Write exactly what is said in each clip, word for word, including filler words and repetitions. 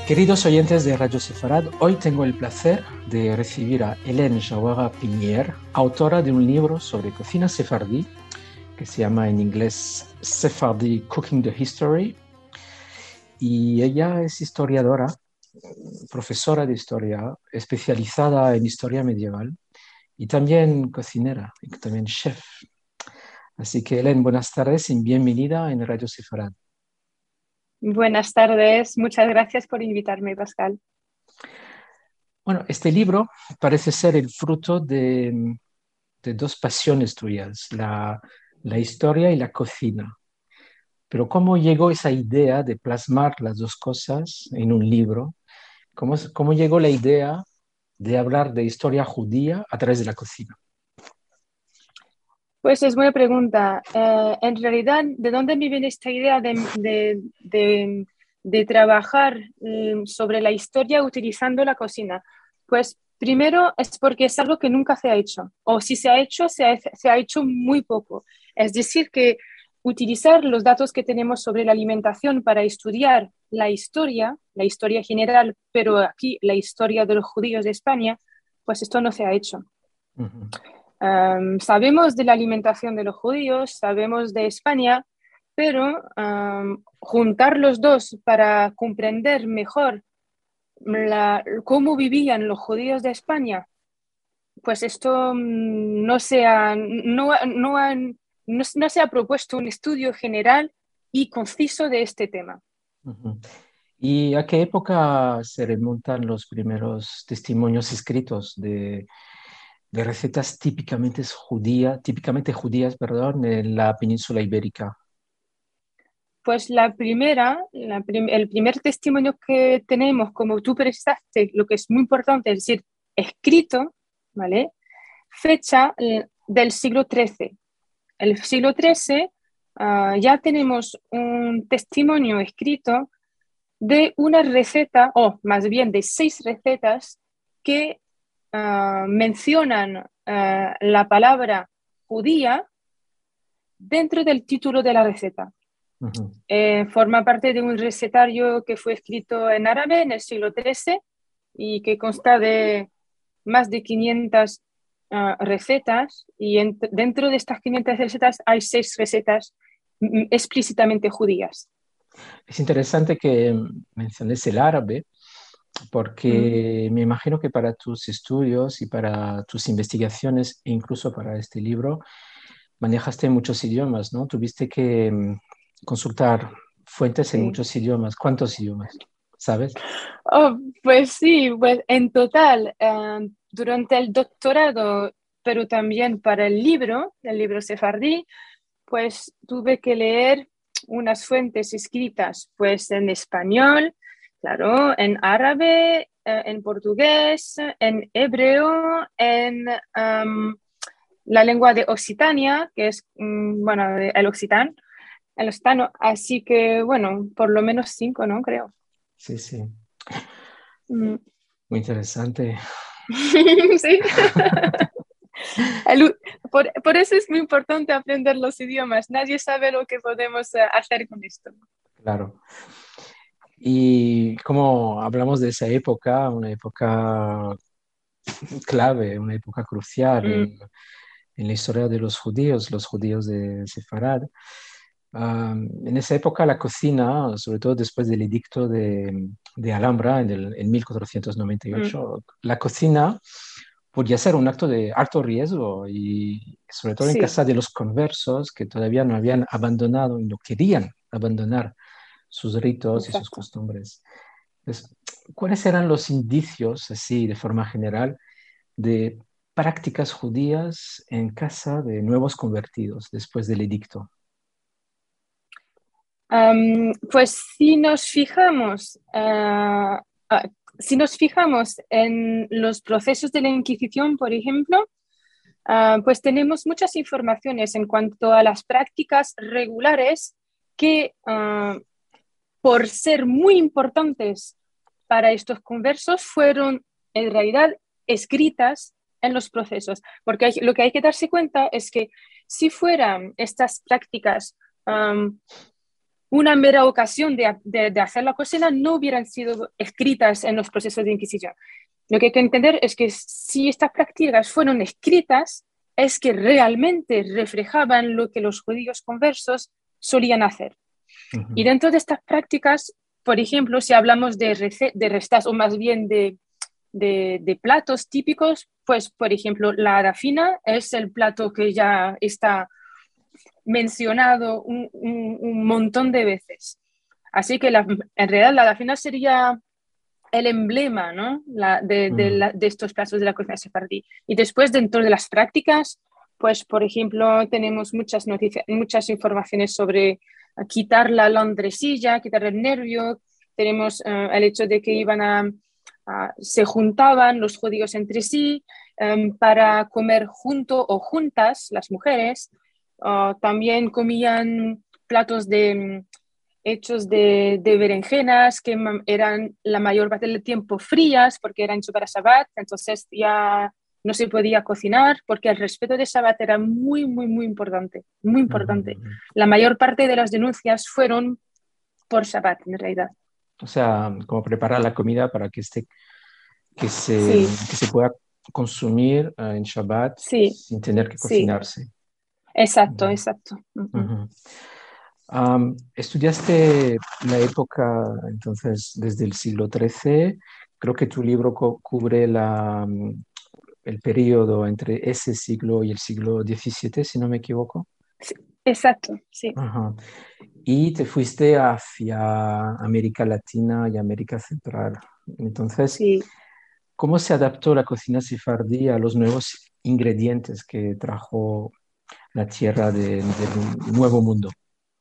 Queridos oyentes de Radio Sefarad, hoy tengo el placer de recibir a Hélène Jawara Pinier, autora de un libro sobre cocina sefardí que se llama en inglés Sephardi Cooking the History. Y ella es historiadora, profesora de historia, especializada en historia medieval y también cocinera y también chef. Así que Hélène, buenas tardes y bienvenida en Radio Sefarad. Buenas tardes, muchas gracias por invitarme, Pascal. Bueno, este libro parece ser el fruto de, de dos pasiones tuyas, la, la historia y la cocina. Pero ¿cómo llegó esa idea de plasmar las dos cosas en un libro? ¿Cómo, cómo llegó la idea de hablar de historia judía a través de la cocina? Pues es buena pregunta. Eh, en realidad, ¿de dónde me viene esta idea de, de, de, de trabajar eh, sobre la historia utilizando la cocina? Pues primero es porque es algo que nunca se ha hecho, o si se ha hecho, se ha, se ha hecho muy poco. Es decir, que utilizar los datos que tenemos sobre la alimentación para estudiar la historia, la historia general, pero aquí la historia de los judíos de España, pues esto no se ha hecho. Uh-huh. Um, sabemos de la alimentación de los judíos, sabemos de España, pero um, juntar los dos para comprender mejor la, cómo vivían los judíos de España, pues esto um, no, se ha, no, no, han, no, no se ha propuesto un estudio general y conciso de este tema. Uh-huh. ¿Y a qué época se remontan los primeros testimonios escritos de, de recetas típicamente judías, típicamente judías, perdón, en la península ibérica? Pues la primera, la prim el primer testimonio que tenemos, como tú precisaste, lo que es muy importante, es decir, escrito, ¿vale? Fecha eh, del siglo trece. El siglo trece uh, ya tenemos un testimonio escrito de una receta, o más bien de seis recetas que uh, mencionan uh, la palabra judía dentro del título de la receta. Uh-huh. Eh, forma parte de un recetario que fue escrito en árabe en el siglo trece y que consta de más de quinientas uh, recetas y en, dentro de estas quinientas recetas hay seis recetas mm, explícitamente judías. Es interesante que menciones el árabe porque mm. me imagino que para tus estudios y para tus investigaciones e incluso para este libro manejaste muchos idiomas, ¿no? Tuviste que um, consultar fuentes sí. en muchos idiomas. ¿Cuántos idiomas? ¿Sabes? Oh, pues sí, pues en total, uh, durante el doctorado, pero también para el libro, el libro sefardí, pues tuve que leer unas fuentes escritas pues en español, claro, en árabe, eh, en portugués, en hebreo, en um, la lengua de Occitania, que es, um, bueno, el occitán, el occitano, así que, bueno, por lo menos cinco, ¿no? Creo. Sí, sí. Mm. Muy interesante. Sí. El, por, por eso es muy importante aprender los idiomas. Nadie sabe lo que podemos uh, hacer con esto. Claro. Y como hablamos de esa época, una época clave, una época crucial mm. en, en la historia de los judíos, los judíos de Sefarad, um, en esa época la cocina, sobre todo después del edicto de, de Alhambra en, el, en mil cuatrocientos noventa y ocho, mm. la cocina podía ser un acto de alto riesgo y sobre todo sí. en casa de los conversos que todavía no habían abandonado y no querían abandonar sus ritos Exacto. y sus costumbres. Entonces, ¿cuáles eran los indicios, así de forma general, de prácticas judías en casa de nuevos convertidos después del edicto? Um, pues si nos fijamos, uh, uh, si nos fijamos en los procesos de la Inquisición, por ejemplo, uh, pues tenemos muchas informaciones en cuanto a las prácticas regulares que, uh, por ser muy importantes para estos conversos, fueron en realidad escritas en los procesos. Porque hay, lo que hay que darse cuenta es que si fueran estas prácticas um, una mera ocasión de, de, de hacer la cocina, no hubieran sido escritas en los procesos de Inquisición. Lo que hay que entender es que si estas prácticas fueron escritas, es que realmente reflejaban lo que los judíos conversos solían hacer. Uh-huh. Y dentro de estas prácticas, por ejemplo, si hablamos de, rece- de restas o más bien de, de, de platos típicos, pues, por ejemplo, la adafina es el plato que ya está mencionado un, un, un montón de veces. Así que la, en realidad la adafina sería el emblema, ¿no? la, de, de, la, de estos platos de la cocina sefardí. Y después, dentro de las prácticas, pues, por ejemplo, tenemos muchas noticias, muchas informaciones sobre quitar la londresilla, quitar el nervio. Tenemos uh, el hecho de que iban a, a, se juntaban los judíos entre sí um, para comer junto o juntas, las mujeres. Uh, también comían platos de... hechos de, de berenjenas que eran la mayor parte del tiempo frías porque eran hechos para Shabbat, entonces ya no se podía cocinar porque el respeto de Shabbat era muy, muy, muy importante, muy importante. Uh-huh. La mayor parte de las denuncias fueron por Shabbat, en realidad. O sea, como preparar la comida para que, esté, que, se, sí. que se pueda consumir uh, en Shabbat sí. sin tener que cocinarse. Sí. Exacto, uh-huh. exacto. Uh-huh. Uh-huh. Um, estudiaste la época, entonces, desde el siglo trece. Creo que tu libro co- cubre la, el periodo entre ese siglo y el siglo diecisiete, si no me equivoco. Sí, exacto, sí. Ajá. Y te fuiste hacia América Latina y América Central. Entonces, sí. ¿cómo se adaptó la cocina sefardí a los nuevos ingredientes que trajo la tierra de, del Nuevo Mundo?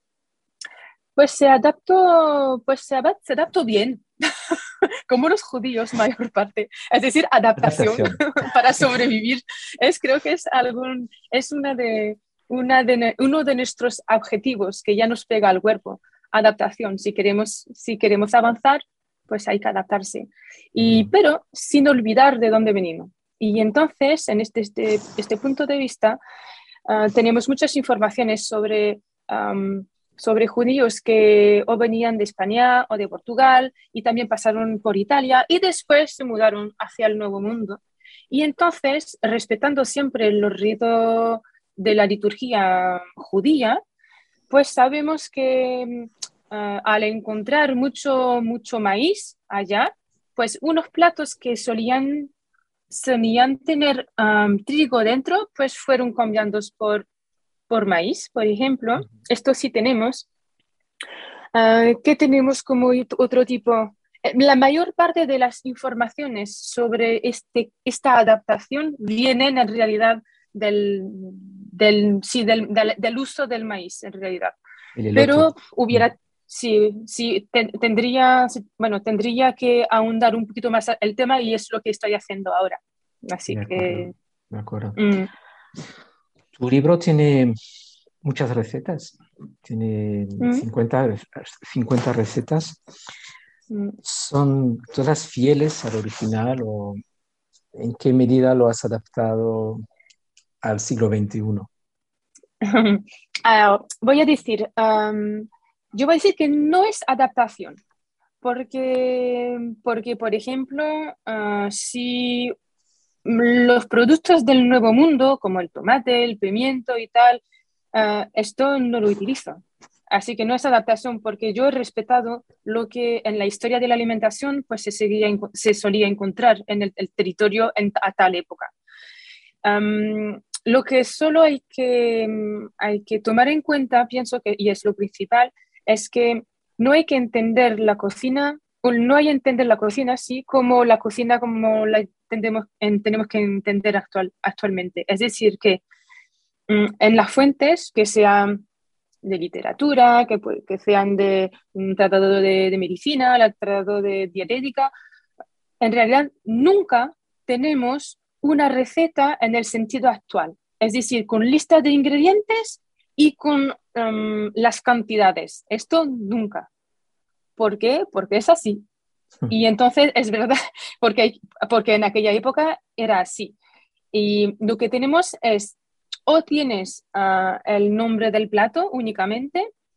Pues se adaptó, pues se, adap- se adaptó bien, como los judíos, mayor parte. Es decir, adaptación, adaptación. Para sobrevivir. Es, creo que es, algún, es una de, una de, uno de nuestros objetivos que ya nos pega al cuerpo. Adaptación. Si queremos, si queremos avanzar, pues hay que adaptarse. Y, uh-huh. Pero sin olvidar de dónde venimos. Y entonces, en este, este, este punto de vista, uh, tenemos muchas informaciones sobre... Um, sobre judíos que o venían de España o de Portugal y también pasaron por Italia y después se mudaron hacia el Nuevo Mundo. Y entonces, respetando siempre los ritos de la liturgia judía, pues sabemos que uh, al encontrar mucho, mucho maíz allá, pues unos platos que solían, solían tener um, trigo dentro, pues fueron cambiando por por maíz, por ejemplo. Esto sí tenemos. Uh, ¿Qué tenemos como otro tipo? La mayor parte de las informaciones sobre este, esta adaptación vienen en realidad del, del, sí, del, del, del uso del maíz, en realidad. Pero hubiera, sí, sí, ten, tendría, bueno, tendría que ahondar un poquito más el tema y es lo que estoy haciendo ahora. Así de que... acuerdo, de acuerdo. Mm. Tu libro tiene muchas recetas, tiene mm. cincuenta, cincuenta recetas. Mm. ¿Son todas fieles al original o en qué medida lo has adaptado al siglo veintiuno? uh, voy a decir, um, yo voy a decir que no es adaptación, porque, porque por ejemplo, uh, si los productos del Nuevo Mundo, como el tomate, el pimiento y tal, uh, esto no lo utilizo. Así que no es adaptación, porque yo he respetado lo que en la historia de la alimentación pues se, seguía, se solía encontrar en el, el territorio en, a tal época. Um, lo que solo hay que, hay que tomar en cuenta, pienso que, y es lo principal, es que no hay que entender la cocina, o no hay que entender la cocina así como la cocina como la entendemos, en, tenemos que entender actual, actualmente. Es decir, que um, en las fuentes, que sean de literatura, que, que sean de un tratado de, de medicina, el tratado de dietética, en realidad nunca tenemos una receta en el sentido actual, es decir, con lista de ingredientes y con um, las cantidades. Esto nunca. ¿Por qué? Porque es así. Y entonces es verdad, porque, porque en aquella época era así. Y lo que tenemos es, o tienes uh, el nombre del plato únicamente,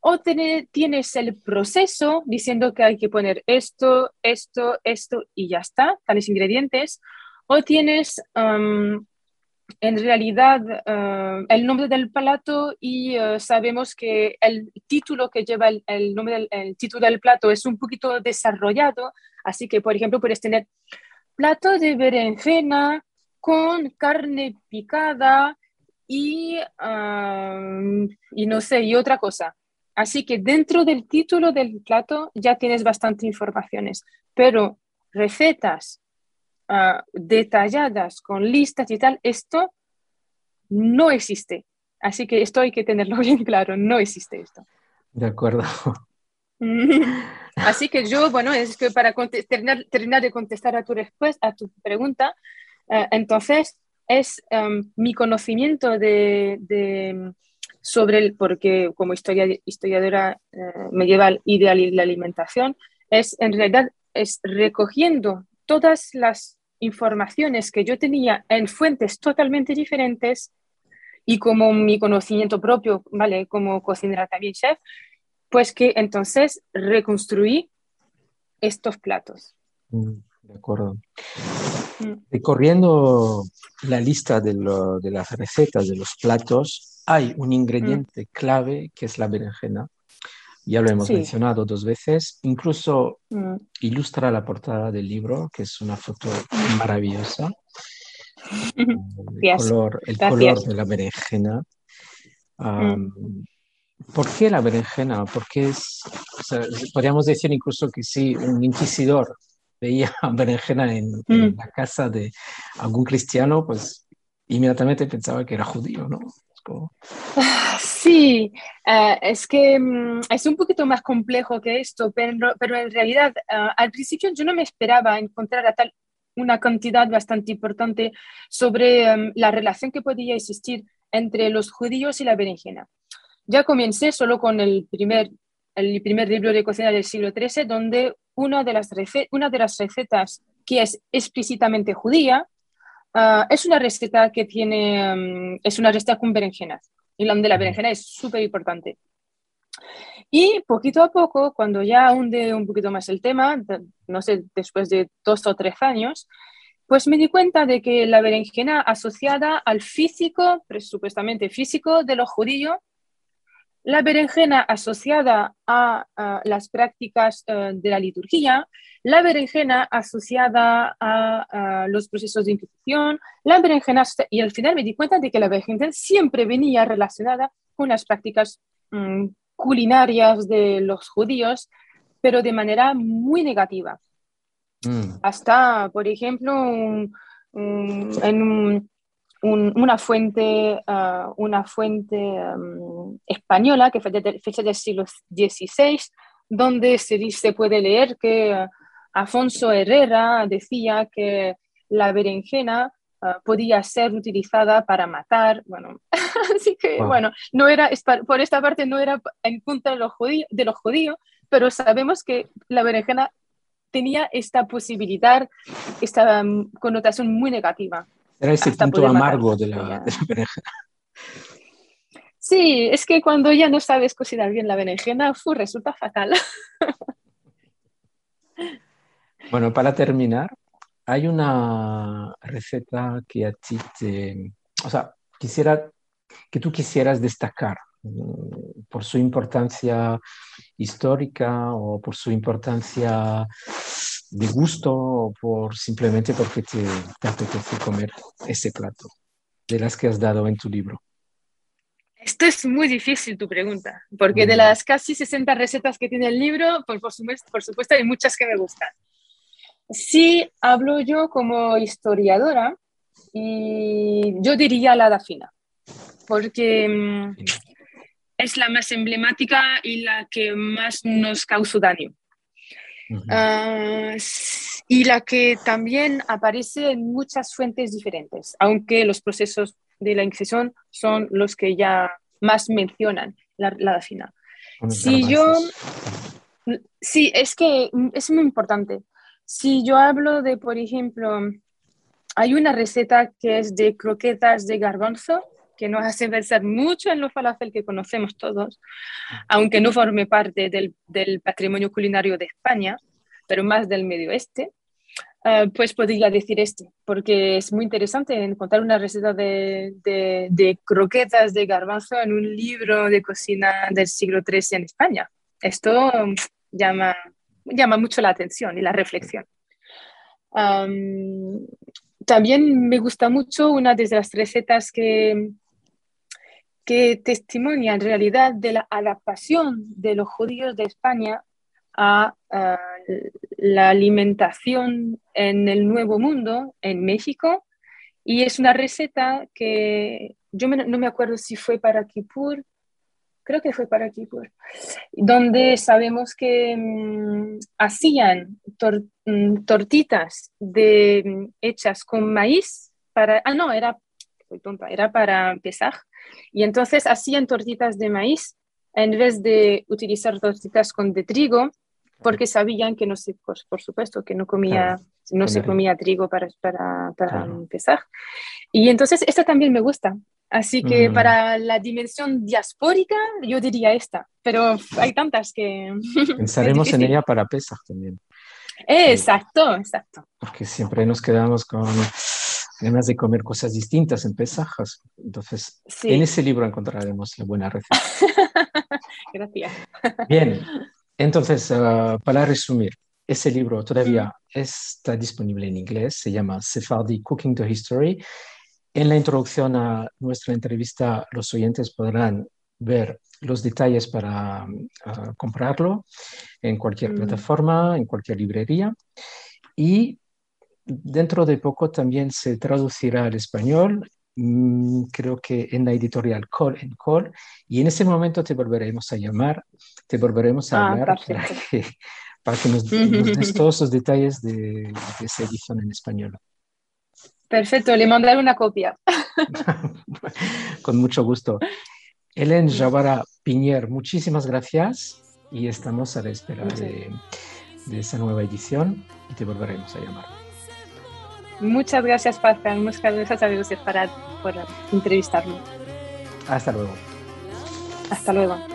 o tener, tienes el proceso diciendo que hay que poner esto, esto, esto y ya está, tales ingredientes, o tienes um, en realidad uh, el nombre del plato y uh, sabemos que el título que lleva el, el nombre del el título del plato es un poquito desarrollado, así que por ejemplo puedes tener plato de berenjena con carne picada y, uh, y no sé, y otra cosa. Así que dentro del título del plato ya tienes bastante informaciones, pero recetas uh, detalladas con listas y tal, esto no existe. Así que esto hay que tenerlo bien claro, no existe esto. De acuerdo. Así que yo, bueno, es que para terminar, terminar de contestar a tu respuesta, a tu pregunta, uh, entonces es um, mi conocimiento de, de, sobre el, porque como historia, historiadora uh, medieval y de la alimentación, es en realidad es recogiendo todas las informaciones que yo tenía en fuentes totalmente diferentes y como mi conocimiento propio, ¿vale? Como cocinera también chef, pues que entonces reconstruí estos platos. De acuerdo. Mm. Recorriendo la lista de, lo, de las recetas de los platos, hay un Mm. ingrediente clave que es la berenjena. Ya lo hemos Sí. mencionado dos veces. Incluso Mm. ilustra la portada del libro, que es una foto maravillosa. El Gracias. color, el color Gracias. de la berenjena. Mm. Um, ¿Por qué la berenjena? Porque es, o sea, podríamos decir incluso que si un inquisidor veía berenjena en, en Mm. la casa de algún cristiano, pues inmediatamente pensaba que era judío, ¿no? Es como... Sí, uh, es que um, es un poquito más complejo que esto, pero, pero en realidad uh, al principio yo no me esperaba encontrar a tal una cantidad bastante importante sobre um, la relación que podía existir entre los judíos y la berenjena. Ya comencé solo con el primer, el primer libro de cocina del siglo trece, donde una de las, rece una de las recetas que es explícitamente judía uh, es una receta que tiene, um, es una receta con berenjenas, y donde la berenjena es súper importante. Y poquito a poco, cuando ya hunde un poquito más el tema, no sé, después de dos o tres años, pues me di cuenta de que la berenjena asociada al físico, presupuestamente físico, de los judíos, la berenjena asociada a, a las prácticas uh, de la liturgia, la berenjena asociada a, a los procesos de inquisición, la berenjena, y al final me di cuenta de que la berenjena siempre venía relacionada con las prácticas um, culinarias de los judíos, pero de manera muy negativa. Mm. Hasta, por ejemplo, un, un, en un, un, una fuente, uh, una fuente um, española que fue de fecha del siglo dieciséis, donde se, se puede leer que uh, Afonso Herrera decía que la berenjena uh, podía ser utilizada para matar. Bueno, así que, Wow. bueno, no era, por esta parte no era en contra de los judíos, de los judíos, pero sabemos que la berenjena tenía esta posibilidad, esta um, connotación muy negativa. Era ese Hasta punto poder matar. amargo de la, Ya. de la berenjena. Sí, es que cuando ya no sabes cocinar bien la berenjena, fu, resulta fatal. Bueno, para terminar, hay una receta que a ti te... O sea, quisiera que tú quisieras destacar mm, por su importancia histórica o por su importancia de gusto o por simplemente porque te, te apetece comer ese plato de las que has dado en tu libro. Esto es muy difícil tu pregunta, porque de Mm. las casi sesenta recetas que tiene el libro, pues por supuesto, por supuesto hay muchas que me gustan. Si hablo yo como historiadora, y yo diría la dafina, porque mmm, es la más emblemática y la que más nos causó daño. Uh-huh. Uh, y la que también aparece en muchas fuentes diferentes, aunque los procesos de la Inquisición son los que ya más mencionan la, la dafina. Si yo, sí, es que es muy importante. Si yo hablo de, por ejemplo, hay una receta que es de croquetas de garbanzo, que nos hace pensar mucho en los falafel que conocemos todos, aunque no forme parte del, del patrimonio culinario de España, pero más del Medio Oeste. Uh, pues podría decir este, porque es muy interesante encontrar una receta de, de, de croquetas de garbanzo en un libro de cocina del siglo trece en España. Esto um, llama, llama mucho la atención y la reflexión. Um, también me gusta mucho una de las recetas que, que testimonia en realidad de la adaptación de los judíos de España a uh, la alimentación en el Nuevo Mundo, en México, y es una receta que yo me, no me acuerdo si fue para Kippur, creo que fue para Kippur, donde sabemos que um, hacían tor, um, tortitas de, um, hechas con maíz, para, ah no, era, soy tonta, era para Pesaj, y entonces hacían tortitas de maíz en vez de utilizar tortitas con de trigo, porque sabían que no se, pues, por supuesto, que no comía, Claro, no se comer. comía trigo para, para, para Claro. empezar. Y entonces esta también me gusta. Así que Mm. para la dimensión diaspórica yo diría esta, pero hay tantas que Pensaremos es en difícil. ella para Pesaj también. Exacto, exacto. Porque siempre nos quedamos con ganas de comer cosas distintas en Pesaj. Entonces, Sí. en ese libro encontraremos la buena receta. Gracias. Bien, entonces, uh, para resumir, ese libro todavía mm. está disponible en inglés, se llama Sephardi Cooking the History. En la introducción a nuestra entrevista, los oyentes podrán ver los detalles para uh, comprarlo en cualquier mm. plataforma, en cualquier librería. Y dentro de poco también se traducirá al español, mmm, creo que en la editorial Call and Call, y en ese momento te volveremos a llamar, te volveremos a ah, hablar para que, para que nos, nos des todos los detalles de, de esa edición en español. Perfecto, le mandaré una copia. Con mucho gusto. Hélène Javara Piñer, muchísimas gracias y estamos a la espera de, de esa nueva edición y te volveremos a llamar. Muchas gracias, Pascal. Muchas gracias a ustedes por entrevistarme. Hasta luego. Hasta luego.